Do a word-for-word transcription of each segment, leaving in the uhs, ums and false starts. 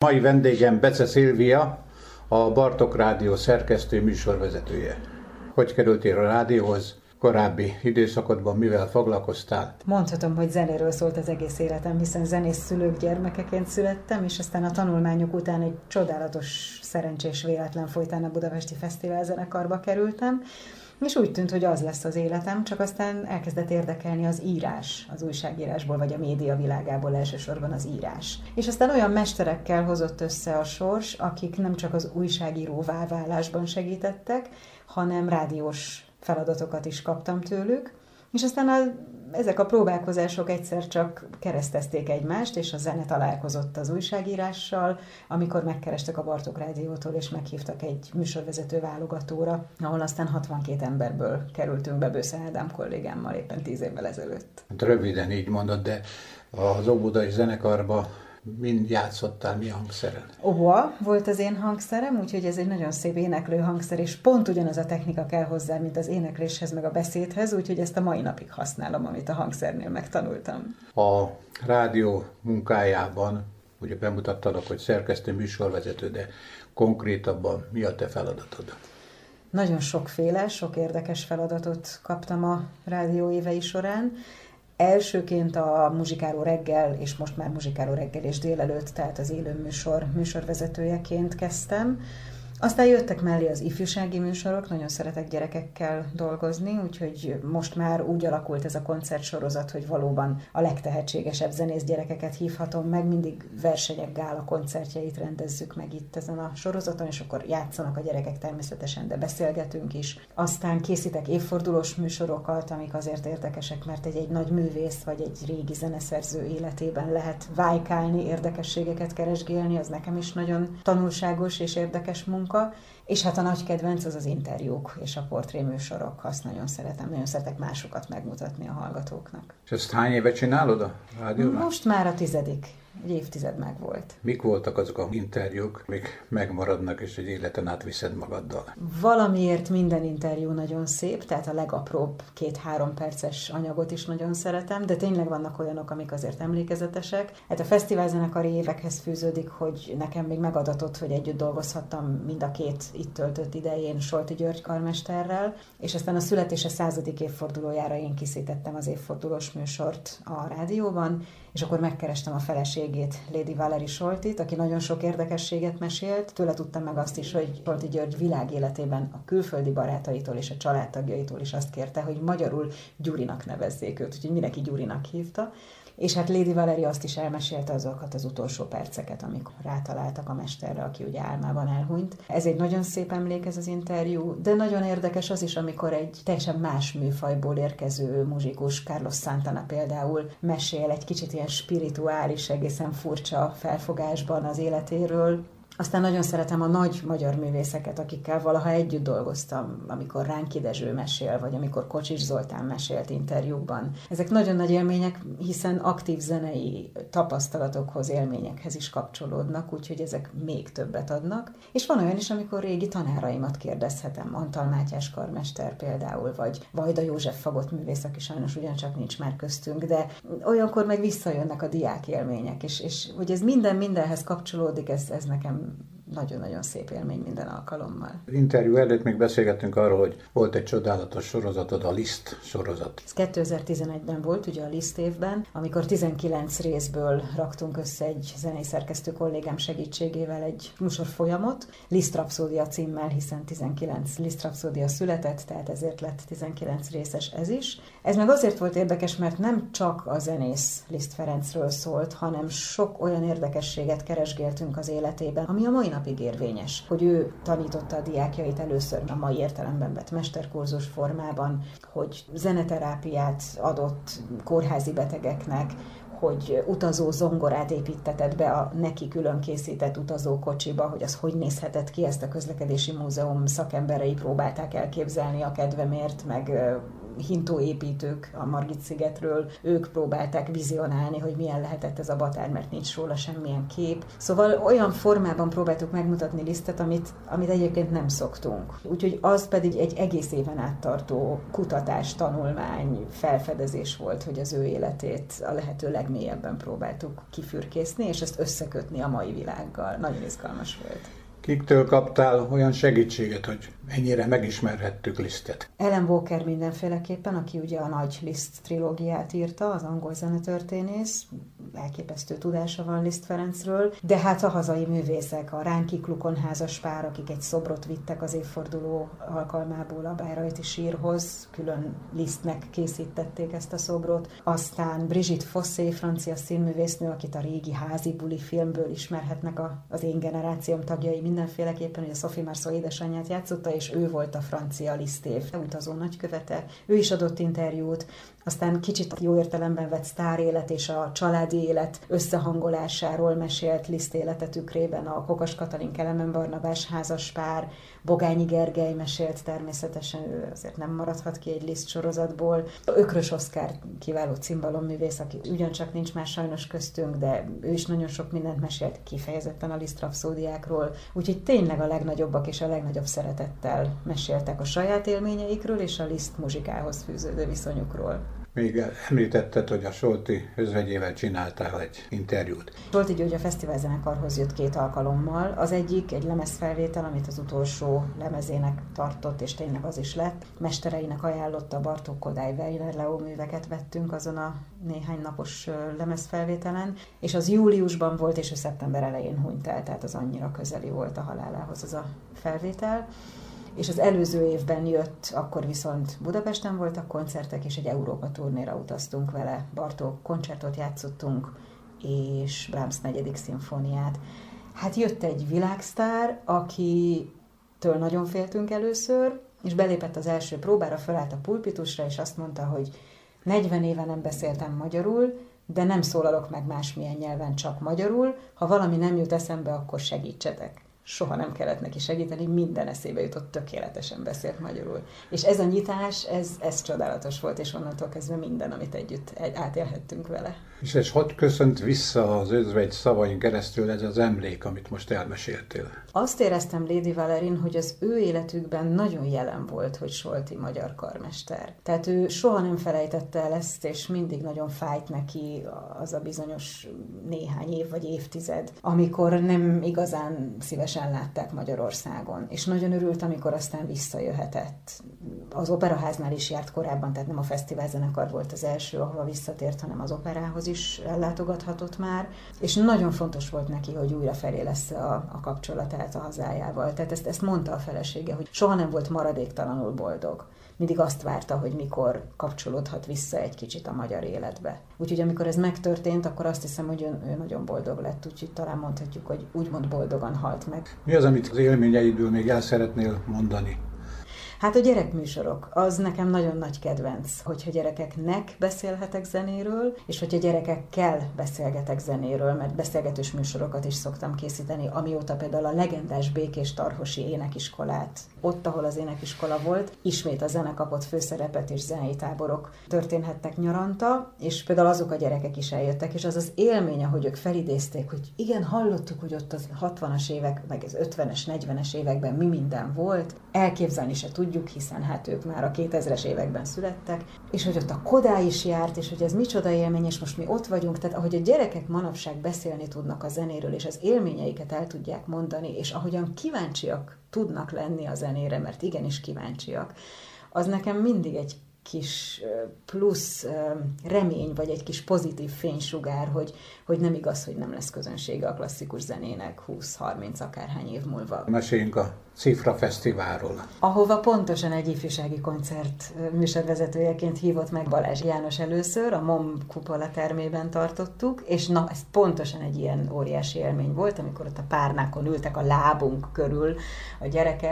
Mai vendégem Bece Szilvia, a Bartók Rádió szerkesztő műsorvezetője. Hogy kerültél a rádióhoz? Korábbi időszakodban mivel foglalkoztál? Mondhatom, hogy zenéről szólt az egész életem, hiszen zenész szülők gyermekeként születtem, és aztán a tanulmányok után egy csodálatos, szerencsés véletlen folytán a Budapesti Fesztivál zenekarba kerültem, és úgy tűnt, hogy az lesz az életem, csak aztán elkezdett érdekelni az írás, az újságírásból, vagy a média világából elsősorban az írás. És aztán olyan mesterekkel hozott össze a sors, akik nem csak az újságíróvá válásban segítettek, hanem rádiós feladatokat is kaptam tőlük, és aztán a, ezek a próbálkozások egyszer csak keresztezték egymást, és a zene találkozott az újságírással, amikor megkerestek a Bartók Rádiótól, és meghívtak egy műsorvezető válogatóra, ahol aztán hatvankét emberből kerültünk be Bösze Ádám kollégámmal éppen tíz évvel ezelőtt. Hát röviden így mondod, de az óbudai zenekarban mind játszottál, mi hangszeren? Oboa volt az én hangszerem, úgyhogy ez egy nagyon szép éneklő hangszer, és pont ugyanaz a technika kell hozzá, mint az énekléshez, meg a beszédhez, úgyhogy ezt a mai napig használom, amit a hangszernél megtanultam. A rádió munkájában, ugye bemutattalak, hogy szerkesztő műsorvezető, de konkrétabban mi a te feladatod? Nagyon sokféle, sok érdekes feladatot kaptam a rádió évei során. Elsőként a Muzsikáló reggel, és most már Muzsikáló reggel és délelőtt, tehát az élő műsor műsorvezetőjeként kezdtem. Aztán jöttek mellé az ifjúsági műsorok, nagyon szeretek gyerekekkel dolgozni, úgyhogy most már úgy alakult ez a koncertsorozat, hogy valóban a legtehetségesebb zenész gyerekeket hívhatom meg, mindig versenyek, gála koncertjeit rendezzük meg itt ezen a sorozaton, és akkor játszanak a gyerekek természetesen, de beszélgetünk is. Aztán készítek évfordulós műsorokat, amik azért érdekesek, mert egy, egy nagy művész vagy egy régi zeneszerző életében lehet vájkálni, érdekességeket keresgélni, az nekem is nagyon tanulságos és érdekes munka. És hát a nagy kedvenc az az interjúk és a portréműsorok, azt nagyon szeretem, nagyon szeretek másokat megmutatni a hallgatóknak. És ezt hány éve csinálod a rádióban? Most már a tizedik, egy évtized meg volt. Mik voltak azok a interjúk, amik megmaradnak és egy életen át viszed magaddal? Valamiért minden interjú nagyon szép, tehát a legapróbb két-három perces anyagot is nagyon szeretem, de tényleg vannak olyanok, amik azért emlékezetesek. Hát a fesztiválzenekari évekhez fűződik, hogy nekem még megadatott, hogy együtt dolgozhattam mind a két itt töltött idején Solti György karmesterrel, és aztán a születése századik évfordulójára én készítettem az évfordulós műsort a rádióban, és akkor megkerestem a feleségét, Lady Valery Soltit, aki nagyon sok érdekességet mesélt. Tőle tudtam meg azt is, hogy Solti György világéletében a külföldi barátaitól és a családtagjaitól is azt kérte, hogy magyarul Gyurinak nevezzék őt, úgyhogy mindenki Gyurinak hívta. És hát Lady Valery azt is elmesélte azokat az utolsó perceket, amikor rátaláltak a mesterre, aki ugye álmában elhunyt. Ez egy nagyon szép emlék ez az interjú, de nagyon érdekes az is, amikor egy teljesen más műfajból érkező muzsikus, Carlos Santana például mesél egy kicsit ilyen spirituális, egészen furcsa felfogásban az életéről. Aztán nagyon szeretem a nagy magyar művészeket, akikkel valaha együtt dolgoztam, amikor Ránki Dezső mesél, vagy amikor Kocsis Zoltán mesélt interjúkban. Ezek nagyon nagy élmények, hiszen aktív zenei tapasztalatokhoz, élményekhez is kapcsolódnak, úgyhogy ezek még többet adnak. És van olyan is, amikor régi tanáraimat kérdezhetem, Antal Mátyás karmester például, vagy Vajda József fagott művész, aki sajnos ugyancsak nincs már köztünk, de olyankor meg visszajönnek a diák élmények, és, és hogy ez minden mindenhez kapcsolódik, ez, ez nekem nagyon-nagyon szép élmény minden alkalommal. Interjú előtt még beszélgettünk arról, hogy volt egy csodálatos sorozatod, a Liszt sorozat. Ez kétezer-tizenegyben volt, ugye a Liszt évben, amikor tizenkilenc részből raktunk össze egy zenei szerkesztő kollégám segítségével egy műsor folyamot, Liszt Rapszódia címmel, hiszen tizenkilenc Liszt Rapszódia született, tehát ezért lett tizenkilenc részes ez is. Ez meg azért volt érdekes, mert nem csak a zenész Liszt Ferencről szólt, hanem sok olyan érdekességet keresgéltünk az életében, ami a mai napig érvényes, hogy ő tanította a diákjait először a mai értelemben vett mesterkurzus formában, hogy zeneterápiát adott kórházi betegeknek, hogy utazó zongorát építetett be a neki külön készített utazókocsiba, hogy az hogy nézhetett ki, ezt a közlekedési múzeum szakemberei próbálták elképzelni a kedvemért, meg hintóépítők a Margit-szigetről, ők próbálták vizionálni, hogy milyen lehetett ez a Batár, mert nincs róla semmilyen kép. Szóval olyan formában próbáltuk megmutatni Lisztet, amit, amit egyébként nem szoktunk. Úgyhogy az pedig egy egész éven át tartó kutatás, tanulmány, felfedezés volt, hogy az ő életét a lehető legmélyebben próbáltuk kifürkészni, és ezt összekötni a mai világgal. Nagyon izgalmas volt. Kiktől kaptál olyan segítséget, hogy ennyire megismerhettük Lisztet? Ellen Walker mindenféleképpen, aki ugye a nagy Liszt trilógiát írta, az angol zenetörténész, elképesztő tudása van Liszt Ferencről, de hát a hazai művészek, a Ránki Klukon házas pár, akik egy szobrot vittek az évforduló alkalmából a Bayreuthi sírhoz, külön Lisztnek készítették ezt a szobrot. Aztán Brigitte Fossé, francia színművésznő, akit a régi Házi buli filmből ismerhetnek a, az én generációm tagjai mindenféleképpen, hogy a Sophie Marceau édesanyját játszotta, és ő volt a francia Liszt év utazó nagykövete. Ő is adott interjút, aztán kicsit jó értelemben vett sztárélet és a családi élet összehangolásáról mesélt Liszt élete tükrében a Kokas Katalin Kelemen Barnabás házaspár, Bogányi Gergely mesélt természetesen, ő azért nem maradhat ki egy Liszt sorozatból. Ökrös Oszkár kiváló cimbalomművész, aki ugyancsak nincs már sajnos köztünk, de ő is nagyon sok mindent mesélt kifejezetten a Liszt rapszódiákról. Úgyhogy tényleg a legnagyobbak és a legnagyobb szeretettel meséltek a saját élményeikről és a Liszt muzsikához fűződő viszonyukról. Még említetted, hogy a Solti özvegyével csináltál egy interjút. Solti György a fesztiválzenekarhoz jött két alkalommal. Az egyik egy lemezfelvétel, amit az utolsó lemezének tartott, és tényleg az is lett. Mestereinek ajánlotta Bartók Kodály Weiner Leó műveket vettünk azon a néhány napos lemezfelvételen, és az júliusban volt, és ő szeptember elején hunyt el, tehát az annyira közeli volt a halálához az a felvétel. És az előző évben jött, akkor viszont Budapesten voltak koncertek, és egy Európa turnéra utaztunk vele. Bartók koncertot játszottunk, és Brahms negyedik szimfóniát. Hát jött egy világsztár, akitől nagyon féltünk először, és belépett az első próbára, felállt a pulpitusra, és azt mondta, hogy negyven éve nem beszéltem magyarul, de nem szólalok meg másmilyen nyelven, csak magyarul. Ha valami nem jut eszembe, akkor segítsetek. Soha nem kellett neki segíteni, minden eszébe jutott, tökéletesen beszélt magyarul. És ez a nyitás, ez, ez csodálatos volt, és onnantól kezdve minden, amit együtt átélhettünk vele. És ez hogy köszönt vissza az özvegy szavain keresztül ez az emlék, amit most elmeséltél? Azt éreztem Lady Valerin, hogy az ő életükben nagyon jelen volt, hogy Solti magyar karmester. Tehát ő soha nem felejtette el ezt, és mindig nagyon fájt neki az a bizonyos néhány év vagy évtized, amikor nem igazán szívesen látták Magyarországon. És nagyon örült, amikor aztán visszajöhetett. Az Operaháznál is járt korábban, tehát nem a fesztiválzenekar volt az első, ahova visszatért, hanem az operához is ellátogathatott már, és nagyon fontos volt neki, hogy újra felélessze a, a kapcsolatát a hazájával. Tehát ezt, ezt mondta a felesége, hogy soha nem volt maradéktalanul boldog. Mindig azt várta, hogy mikor kapcsolódhat vissza egy kicsit a magyar életbe. Úgyhogy amikor ez megtörtént, akkor azt hiszem, hogy ő, ő nagyon boldog lett, úgyhogy talán mondhatjuk, hogy úgymond boldogan halt meg. Mi az, amit az élményeidből még el szeretnél mondani? Hát a gyerekműsorok, az nekem nagyon nagy kedvenc, hogyha gyerekeknek beszélhetek zenéről, és hogyha gyerekekkel beszélgetek zenéről, mert beszélgetős műsorokat is szoktam készíteni, amióta például a legendás Békés Tarhosi énekiskolát, ott, ahol az énekiskola volt, ismét a zene kapott főszerepet, és zenei táborok történhettek nyaranta, és például azok a gyerekek is eljöttek, és az az élmény, ahogy ők felidézték, hogy igen, hallottuk, hogy ott az hatvanas évek, meg az ötvenes, negyvenes években mi minden volt, elképzelni se tudjuk, hiszen hát ők már a kétezres években születtek, és hogy ott a Kodály is járt, és hogy ez micsoda élmény, és most mi ott vagyunk, tehát ahogy a gyerekek manapság beszélni tudnak a zenéről, és az élményeiket el tudják mondani, és ahogyan kíváncsiak tudnak lenni a zenére, mert igenis kíváncsiak, az nekem mindig egy kis plusz remény, vagy egy kis pozitív fénysugár, hogy, hogy nem igaz, hogy nem lesz közönsége a klasszikus zenének húsz-harminc akárhány év múlva. Meséljünk a Cifra Fesztiválról. Ahova pontosan egy ifjúsági koncert műsorvezetőjeként hívott meg Balázs János először, a MOM kupola termében tartottuk, és na, ez pontosan egy ilyen óriási élmény volt, amikor ott a párnákon ültek a lábunk körül a gyerekek,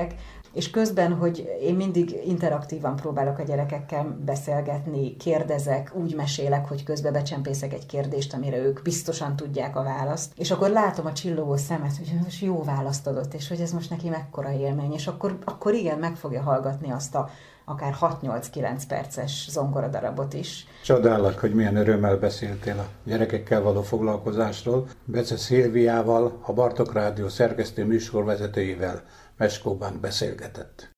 és közben, hogy én mindig interaktívan próbálok a gyerekekkel beszélgetni, kérdezek, úgy mesélek, hogy közben becsempészek egy kérdést, amire ők biztosan tudják a választ, és akkor látom a csillogó szemet, hogy most jó választ adott, és hogy ez most neki mekkora élmény, és akkor, akkor igen, meg fogja hallgatni azt a akár hat-nyolc-kilenc perces zongoradarabot is. Csodálak, hogy milyen örömmel beszéltél a gyerekekkel való foglalkozásról. Bece Szilviával, a Bartók Rádió szerkesztő műsorvezetőjével Meskóban beszélgetett.